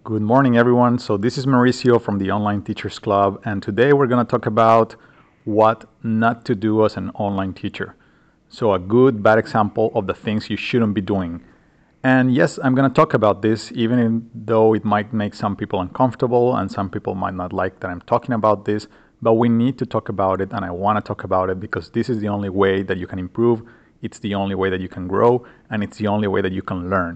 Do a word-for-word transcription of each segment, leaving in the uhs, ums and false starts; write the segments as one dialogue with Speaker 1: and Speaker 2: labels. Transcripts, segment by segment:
Speaker 1: Good morning, everyone. So this is Mauricio from the Online Teachers Club, and today we're going to talk about what not to do as an online teacher. So a good, bad example of the things you shouldn't be doing. And yes, I'm going to talk about this, even in, though it might make some people uncomfortable and some people might not like that I'm talking about this, but we need to talk about it, and I want to talk about it because this is the only way that you can improve, it's the only way that you can grow, and it's the only way that you can learn.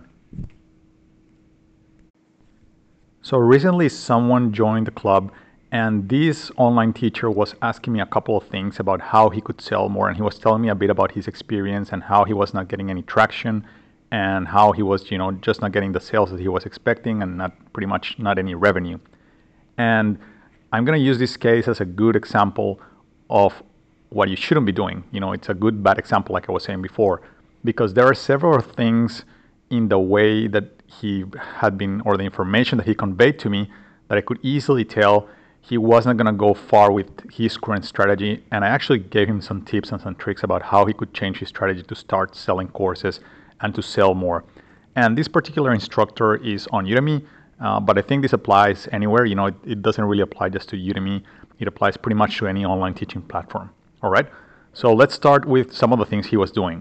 Speaker 1: So recently someone joined the club and this online teacher was asking me a couple of things about how he could sell more, and he was telling me a bit about his experience and how he was not getting any traction and how he was, you know, just not getting the sales that he was expecting and not pretty much not any revenue. And I'm going to use this case as a good example of what you shouldn't be doing. You know, it's a good bad example like I was saying before, because there are several things in the way that he had been, or the information that he conveyed to me, that I could easily tell he wasn't going to go far with his current strategy. And I actually gave him some tips and some tricks about how he could change his strategy to start selling courses and to sell more. And this particular instructor is on Udemy, uh, but I think this applies anywhere. You know, it, it doesn't really apply just to Udemy. It applies pretty much to any online teaching platform. All right. So let's start with some of the things he was doing.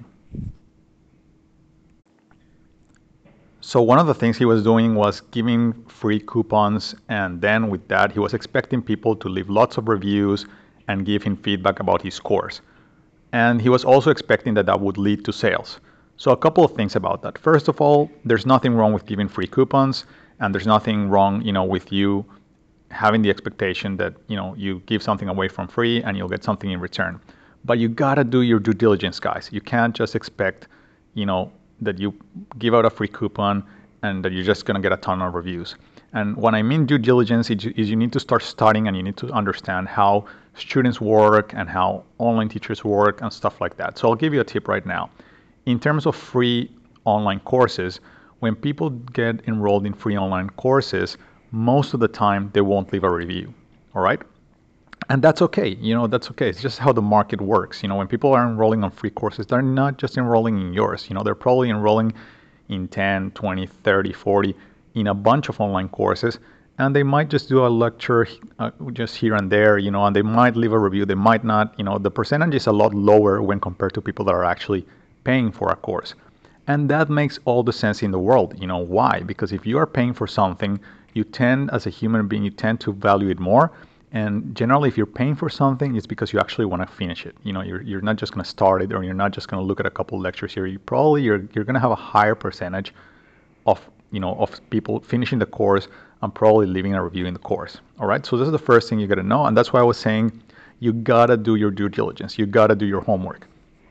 Speaker 1: So one of the things he was doing was giving free coupons, and then with that he was expecting people to leave lots of reviews and give him feedback about his course. And he was also expecting that that would lead to sales. So a couple of things about that. First of all, there's nothing wrong with giving free coupons, and there's nothing wrong, you know, with you having the expectation that, you know, you give something away from free and you'll get something in return. But you gotta do your due diligence, guys. You can't just expect, you know, that you give out a free coupon and that you're just going to get a ton of reviews. And when I mean due diligence is you need to start studying and you need to understand how students work and how online teachers work and stuff like that. So I'll give you a tip right now. In terms of free online courses, when people get enrolled in free online courses, most of the time they won't leave a review. All right? And that's okay. You know, that's okay. It's just how the market works. You know, when people are enrolling on free courses, they're not just enrolling in yours. You know, they're probably enrolling in ten, twenty, thirty, forty, in a bunch of online courses. And they might just do a lecture uh, just here and there, you know, and they might leave a review. They might not, you know, the percentage is a lot lower when compared to people that are actually paying for a course. And that makes all the sense in the world. You know, why? Because if you are paying for something, you tend, as a human being, you tend to value it more. And generally, if you're paying for something, it's because you actually want to finish it. You know, you're, you're not just going to start it, or you're not just going to look at a couple of lectures here. You probably you're you're going to have a higher percentage of you know of people finishing the course and probably leaving a review in the course. All right. So this is the first thing you got to know, and that's why I was saying you gotta do your due diligence. You gotta do your homework.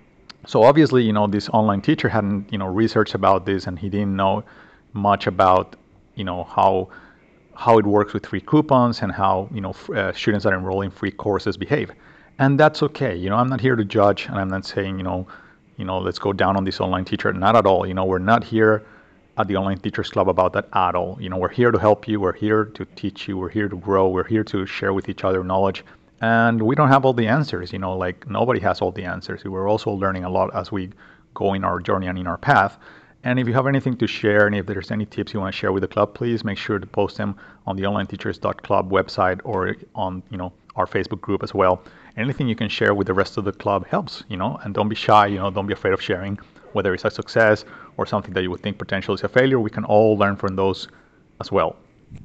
Speaker 1: So obviously, you know, this online teacher hadn't you know researched about this, and he didn't know much about you know how. how it works with free coupons and how you know uh, students that enroll in free courses behave, and that's okay. You know, I'm not here to judge, and I'm not saying you know, you know, let's go down on this online teacher. Not at all. You know, we're not here at the Online Teachers Club about that at all. You know, we're here to help you. We're here to teach you. We're here to grow. We're here to share with each other knowledge, and we don't have all the answers. You know, like nobody has all the answers. We're also learning a lot as we go in our journey and in our path. And if you have anything to share, and if there's any tips you want to share with the club, please make sure to post them on the online teachers dot club website or on you know our Facebook group as well. Anything you can share with the rest of the club helps, you know, and don't be shy, you know, don't be afraid of sharing, whether it's a success or something that you would think potentially is a failure. We can all learn from those as well.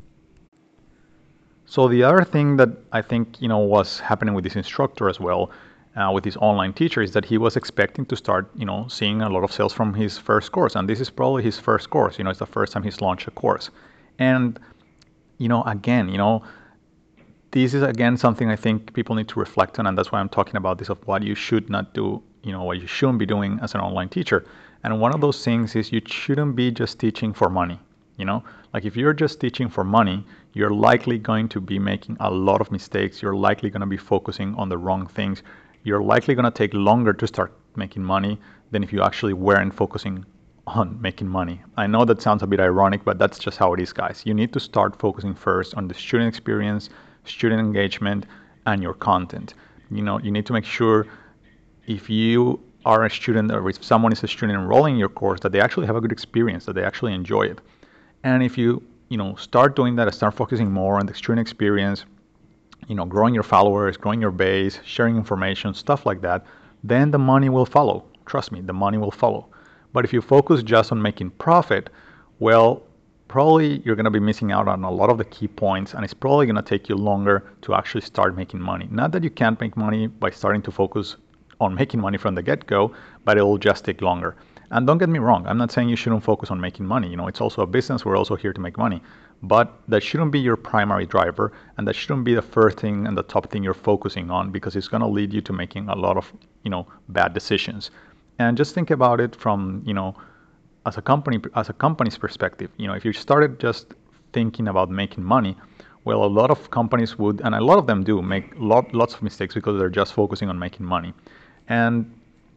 Speaker 1: So the other thing that I think you know was happening with this instructor as well, uh, with this online teacher, is that he was expecting to start, you know, seeing a lot of sales from his first course, and this is probably his first course. You know, it's the first time he's launched a course, and you know, again, you know, this is again something I think people need to reflect on, and that's why I'm talking about this of what you should not do, you know, what you shouldn't be doing as an online teacher. And one of those things is you shouldn't be just teaching for money. You know, like if you're just teaching for money, you're likely going to be making a lot of mistakes. You're likely going to be focusing on the wrong things. You're likely going to take longer to start making money than if you actually weren't focusing on making money. I know that sounds a bit ironic, but that's just how it is, guys. You need to start focusing first on the student experience, student engagement, and your content. You know, you need to make sure if you are a student or if someone is a student enrolling in your course, that they actually have a good experience, that they actually enjoy it. And if you you know, start doing that, start focusing more on the student experience, you know, growing your followers, growing your base, sharing information, stuff like that, then the money will follow. Trust me, the money will follow. But if you focus just on making profit, well, probably you're going to be missing out on a lot of the key points, and it's probably going to take you longer to actually start making money. Not that you can't make money by starting to focus on making money from the get-go, but it will just take longer. And don't get me wrong, I'm not saying you shouldn't focus on making money. You know, it's also a business. We're also here to make money. But that shouldn't be your primary driver, and that shouldn't be the first thing and the top thing you're focusing on, because it's going to lead you to making a lot of, you know, bad decisions. And just think about it from, you know, as a company, as a company's perspective. You know, if you started just thinking about making money, well, a lot of companies would, and a lot of them do, make lot, lots of mistakes because they're just focusing on making money. And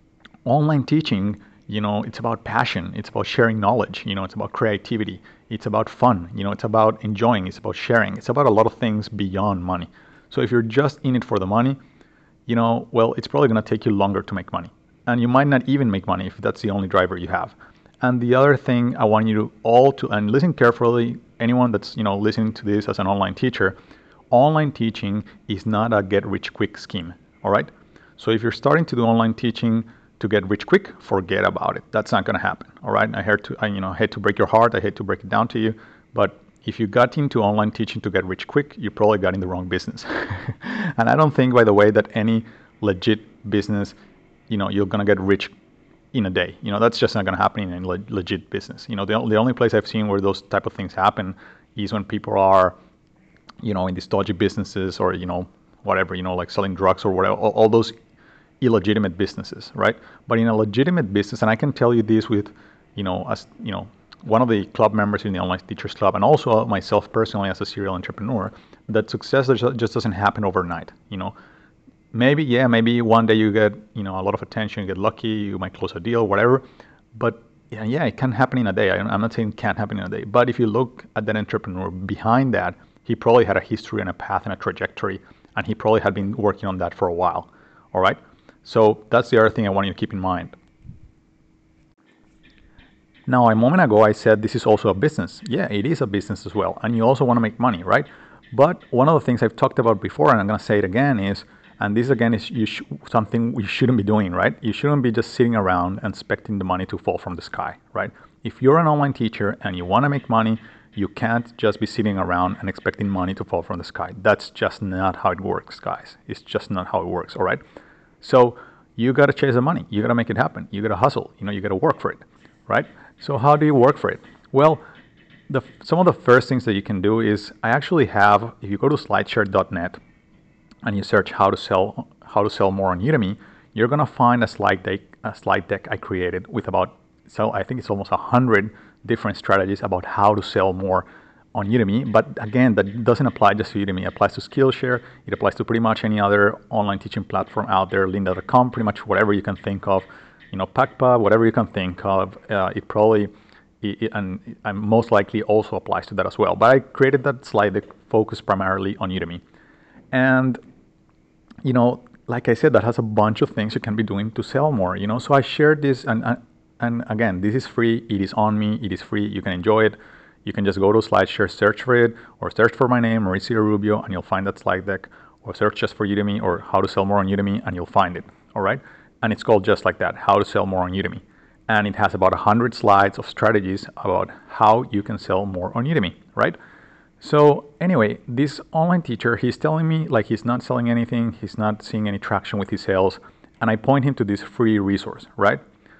Speaker 1: online teaching, you know, it's about passion. It's about sharing knowledge. You know, it's about creativity. It's about fun. You know, it's about enjoying. It's about sharing. It's about a lot of things beyond money. So if you're just in it for the money, you know, well, it's probably going to take you longer to make money. And you might not even make money if that's the only driver you have. And the other thing I want you to all to, and listen carefully, anyone that's, you know, listening to this as an online teacher, online teaching is not a get rich quick scheme. All right. So if you're starting to do online teaching to get rich quick, forget about it. That's not going to happen. All right. I hate to, I, you know, hate to break your heart. I hate to break it down to you, but if you got into online teaching to get rich quick, you probably got in the wrong business. And I don't think, by the way, that any legit business, you know, you're going to get rich in a day. You know, that's just not going to happen in a le- legit business. You know, the, the only place I've seen where those type of things happen is when people are, you know, in these dodgy businesses, or, you know, whatever, you know, like selling drugs or whatever, all, all those illegitimate businesses, right? But in a legitimate business, and I can tell you this with, you know, as, you know, one of the club members in the Online Teachers Club, and also myself personally as a serial entrepreneur, that success just doesn't happen overnight. You know, maybe, yeah, maybe one day you get, you know, a lot of attention, you get lucky, you might close a deal, whatever. But yeah, yeah, it can happen in a day. I'm not saying it can't happen in a day. But if you look at that entrepreneur behind that, he probably had a history and a path and a trajectory, and he probably had been working on that for a while. All right. So that's the other thing I want you to keep in mind. Now, a moment ago, I said this is also a business. Yeah, it is a business as well. And you also want to make money, right? But one of the things I've talked about before, and I'm going to say it again, is, and this again is you sh- something we shouldn't be doing, right? You shouldn't be just sitting around and expecting the money to fall from the sky, right? If you're an online teacher and you want to make money, you can't just be sitting around and expecting money to fall from the sky. That's just not how it works, guys. It's just not how it works, all right? So you got to chase the money. You got to make it happen. You got to hustle. You know, you got to work for it, right? So how do you work for it? Well, the, some of the first things that you can do is, I actually have, if you go to slideshare dot net and you search how to sell how to sell more on Udemy, you're gonna find a slide deck a slide deck I created with about, so I think it's almost a hundred different strategies about how to sell more on Udemy. But again, that doesn't apply just to Udemy. It applies to Skillshare. It applies to pretty much any other online teaching platform out there, lynda dot com, pretty much whatever you can think of. You know, PackPub, whatever you can think of, uh, it probably, it, it, and, and most likely also applies to that as well. But I created that slide that focused primarily on Udemy. And, you know, like I said, that has a bunch of things you can be doing to sell more, you know. So I shared this, and, and, and again, this is free. It is on me. It is free. You can enjoy it. You can just go to SlideShare, search for it, or search for my name, Mauricio Rubio, and you'll find that slide deck, or search just for Udemy or how to sell more on Udemy, and you'll find it, all right? And it's called just like that, how to sell more on Udemy. And it has about one hundred slides of strategies about how you can sell more on Udemy, right? So anyway, this online teacher, he's telling me like he's not selling anything, he's not seeing any traction with his sales, and I point him to this free resource, right?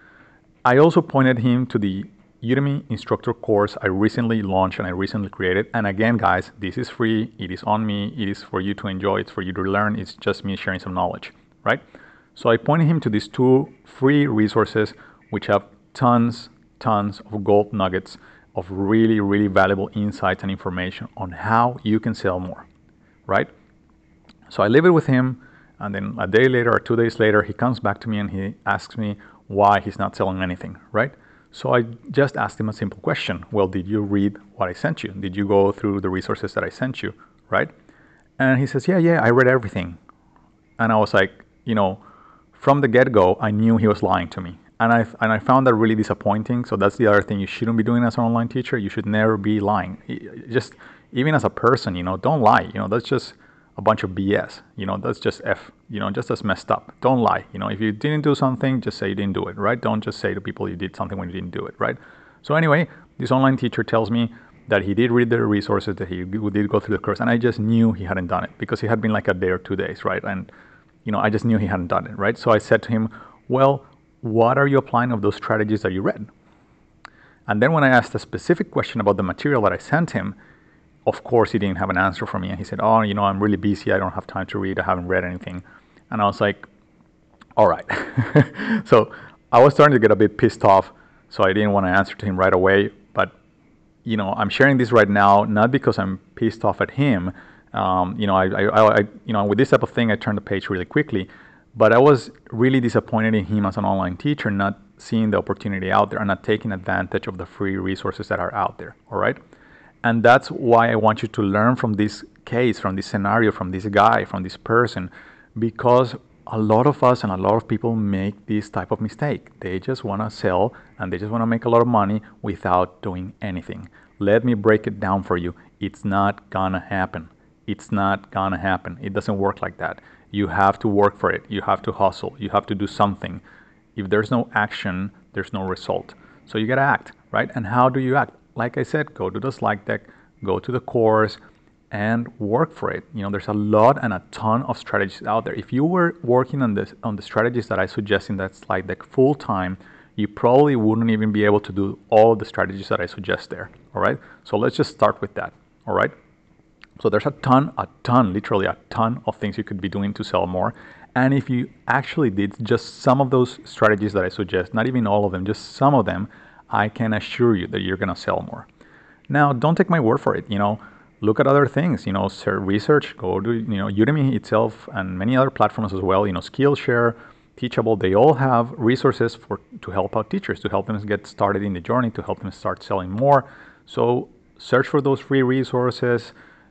Speaker 1: I also pointed him to the Udemy instructor course I recently launched and I recently created. And again, guys, this is free, it is on me, it is for you to enjoy, it's for you to learn, it's just me sharing some knowledge, right? So I pointed him to these two free resources which have tons, tons of gold nuggets of really, really valuable insights and information on how you can sell more, right? So I leave it with him, and then a day later or two days later, he comes back to me and he asks me why he's not selling anything, right? So I just asked him a simple question. Well, did you read what I sent you? Did you go through the resources that I sent you, right? And he says, yeah, yeah, I read everything. And I was like, you know, from the get-go, I knew he was lying to me. And I and I found that really disappointing. So that's the other thing you shouldn't be doing as an online teacher. You should never be lying. Just even as a person, you know, don't lie. You know, that's just a bunch of B S. You know, that's just F. You know, just as messed up. Don't lie. You know, if you didn't do something, just say you didn't do it, right? Don't just say to people you did something when you didn't do it, right? So anyway, this online teacher tells me that he did read the resources, that he did go through the course, and I just knew he hadn't done it because it had been like a day or two days, right? And you know, I just knew he hadn't done it, right? So I said to him, well, what are you applying of those strategies that you read? And then when I asked a specific question about the material that I sent him, of course he didn't have an answer for me. And he said, oh, you know, I'm really busy. I don't have time to read. I haven't read anything. And I was like, all right. So I was starting to get a bit pissed off. So I didn't want to answer to him right away. But, you know, I'm sharing this right now, not because I'm pissed off at him. Um, you know, I, I, I, you know, with this type of thing, I turned the page really quickly. But I was really disappointed in him as an online teacher, not seeing the opportunity out there and not taking advantage of the free resources that are out there, all right? And that's why I want you to learn from this case, from this scenario, from this guy, from this person, because a lot of us and a lot of people make this type of mistake. They just want to sell and they just want to make a lot of money without doing anything. Let me break it down for you. It's not gonna happen. It's not gonna happen. It doesn't work like that. You have to work for it. You have to hustle. You have to do something. If there's no action, there's no result. So you gotta act, right? And how do you act? Like I said, go to the slide deck, go to the course, and work for it. You know, there's a lot and a ton of strategies out there. If you were working on this on the strategies that I suggest in that slide deck full time, you probably wouldn't even be able to do all of the strategies that I suggest there. All right. So let's just start with that. All right. So there's a ton, a ton, literally a ton of things you could be doing to sell more. And if you actually did just some of those strategies that I suggest, not even all of them, just some of them, I can assure you that you're going to sell more. Now, don't take my word for it. You know, look at other things, you know, research, go to, you know, Udemy itself and many other platforms as well, you know, Skillshare, Teachable, they all have resources for to help out teachers, to help them get started in the journey, to help them start selling more. So search for those free resources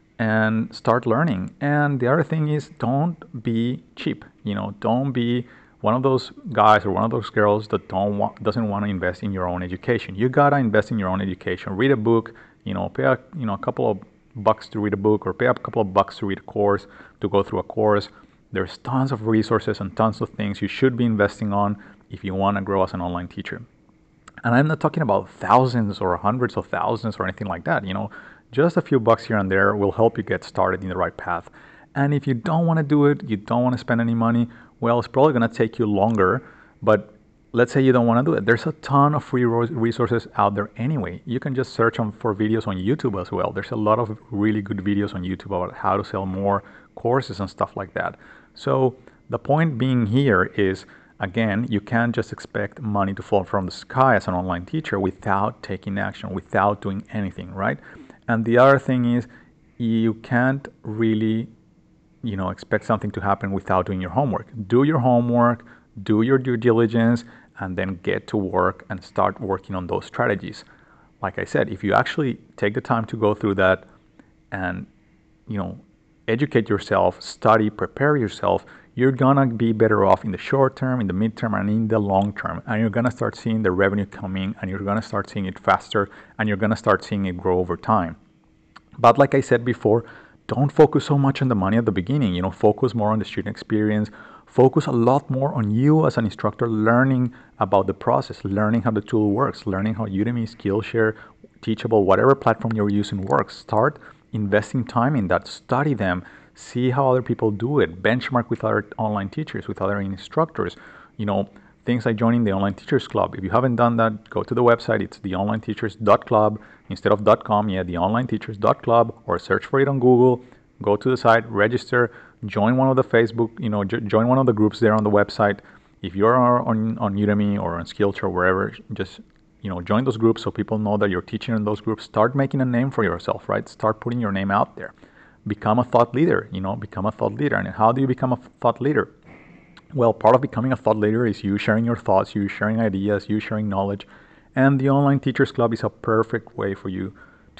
Speaker 1: and start learning. And the other thing is, don't be cheap. You know, don't be one of those guys or one of those girls that don't want, doesn't want to invest in your own education. You gotta invest in your own education. Read a book. You know, pay a you know a couple of bucks to read a book, or pay a couple of bucks to read a course, to go through a course. There's tons of resources and tons of things you should be investing on if you want to grow as an online teacher. And I'm not talking about thousands or hundreds of thousands or anything like that. You know, just a few bucks here and there will help you get started in the right path. And if you don't want to do it, you don't want to spend any money, well, it's probably going to take you longer. But let's say you don't want to do it. There's a ton of free resources out there anyway. You can just search on, for videos on YouTube as well. There's a lot of really good videos on YouTube about how to sell more, courses and stuff like that. So the point being here is, again, you can't just expect money to fall from the sky as an online teacher without taking action, without doing anything, right? And the other thing is, you can't really, you know, expect something to happen without doing your homework. Do your homework, do your due diligence, and then get to work and start working on those strategies. Like I said, if you actually take the time to go through that and, you know, educate yourself, study, prepare yourself, you're gonna be better off in the short term, in the midterm, and in the long term. And you're gonna start seeing the revenue coming, and you're gonna start seeing it faster, and you're gonna start seeing it grow over time. But like I said before, don't focus so much on the money at the beginning. You know, focus more on the student experience. Focus a lot more on you as an instructor, learning about the process, learning how the tool works, learning how Udemy, Skillshare, Teachable, whatever platform you're using works. Start investing time in that. Study them. See how other people do it. Benchmark with other online teachers, with other instructors. You know, things like joining the Online Teachers Club. If you haven't done that, go to the website. It's the online teachers dot club instead of .com. Yeah, the online teachers dot club, or search for it on Google. Go to the site, register, join one of the Facebook, you know, join one of the groups there on the website. If you're on, on Udemy or on Skillshare or wherever, just, you know, join those groups so people know that you're teaching in those groups. Start making a name for yourself, right? Start putting your name out there. Become a thought leader, you know, become a thought leader. And how do you become a thought leader? Well, part of becoming a thought leader is you sharing your thoughts, you sharing ideas, you sharing knowledge. And the Online Teachers Club is a perfect way for you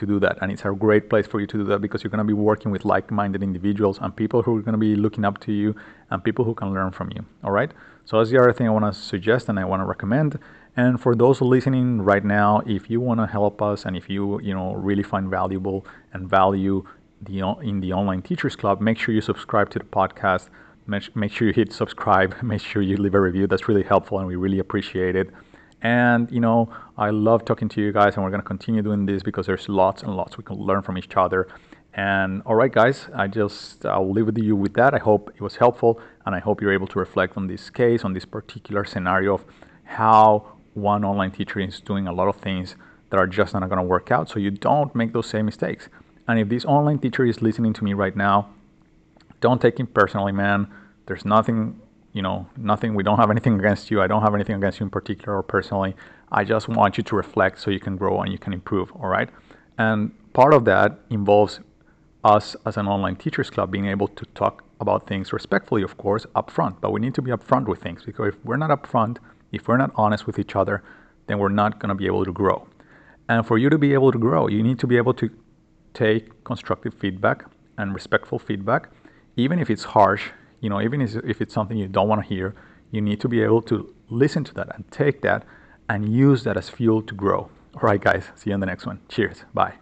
Speaker 1: to do that. And it's a great place for you to do that because you're going to be working with like-minded individuals and people who are going to be looking up to you and people who can learn from you. All right. So that's the other thing I want to suggest and I want to recommend. And for those listening right now, if you want to help us and if you, you know, really find valuable and value the in the Online Teachers Club, make sure you subscribe to the podcast. Make, make sure you hit subscribe. Make sure you leave a review. That's really helpful and we really appreciate it. And, you know, I love talking to you guys and we're going to continue doing this because there's lots and lots we can learn from each other. And all right, guys, I just, I'll leave with you with that. I hope it was helpful and I hope you're able to reflect on this case, on this particular scenario of how one online teacher is doing a lot of things that are just not going to work out, so you don't make those same mistakes. And if this online teacher is listening to me right now, don't take it personally, man. There's nothing, you know, nothing, we don't have anything against you. I don't have anything against you in particular or personally. I just want you to reflect so you can grow and you can improve, all right? And part of that involves us as an Online Teachers Club being able to talk about things respectfully, of course, upfront. But we need to be upfront with things because if we're not upfront, if we're not honest with each other, then we're not going to be able to grow. And for you to be able to grow, you need to be able to take constructive feedback and respectful feedback, even if it's harsh, you know, even if it's something you don't want to hear, you need to be able to listen to that and take that and use that as fuel to grow. All right, guys, see you in the next one. Cheers. Bye.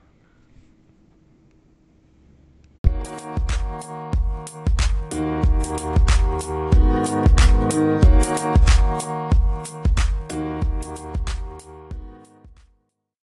Speaker 1: We'll be right back.